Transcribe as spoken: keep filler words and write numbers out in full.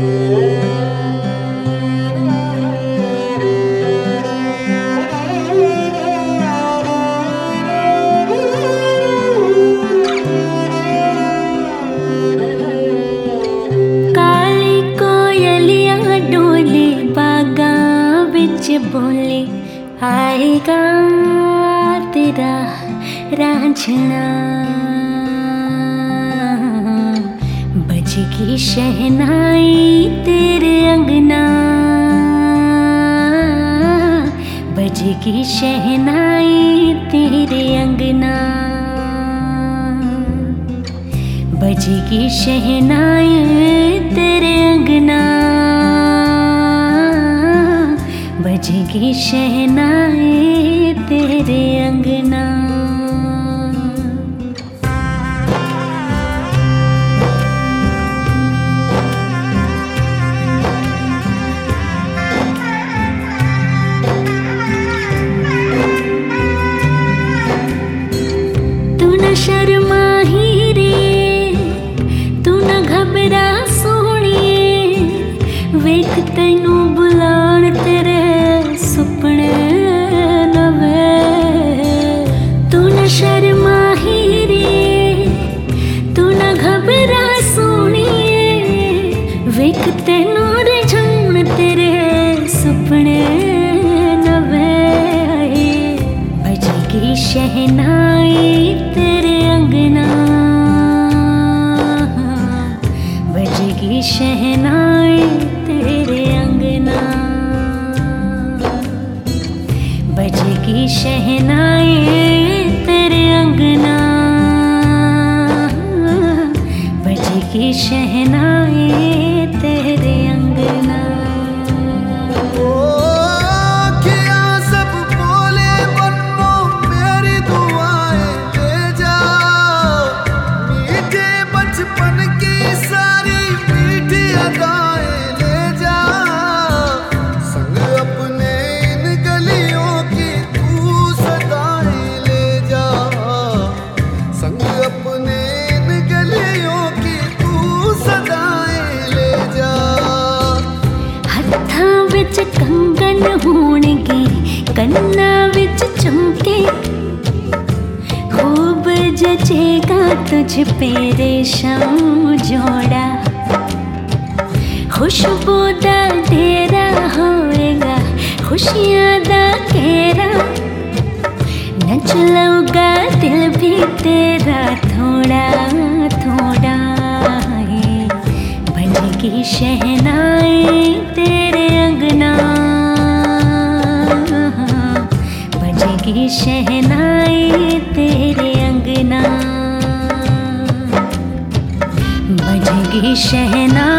बोले आएगा तेरा रांझना, बजेगी शहनाई तेरे अंगना, बजेगी शहनाई तेरे अंगना, बजेगी शहनाई तेरे अंगना, बजेगी शहनाई तेरे अंगना। तू न शर्मा ही रे, तू न घबरा सोहणिए, वेख तैनू बुलाण तेरे सुपने नवे। तू न शर्मा ही रे, तू न घबरा सोहणिए, वेख तैनू रिझाण तेरे सुपने नवे। बजेगी शहनाई तेरे अंगना, बजेगी शहनाई तेरे अंगना, बजेगी शहनाई तेरे अंगना, बजेगी शहनाई तेरे अंगना। विच कंगन होणगे, कन्ना विच चमके, खूब जचेगा तुझ पे रेशम जोड़ा। खुशबू दा डेरा होएगा, खुशियां दा घेरा, नच लूगा दिल भी तेरा थोड़ा थोड़ा। बजेगी शहनाई तेरे अंगना, बजेगी शहनाई तेरे अंगना, बजेगी शहनाई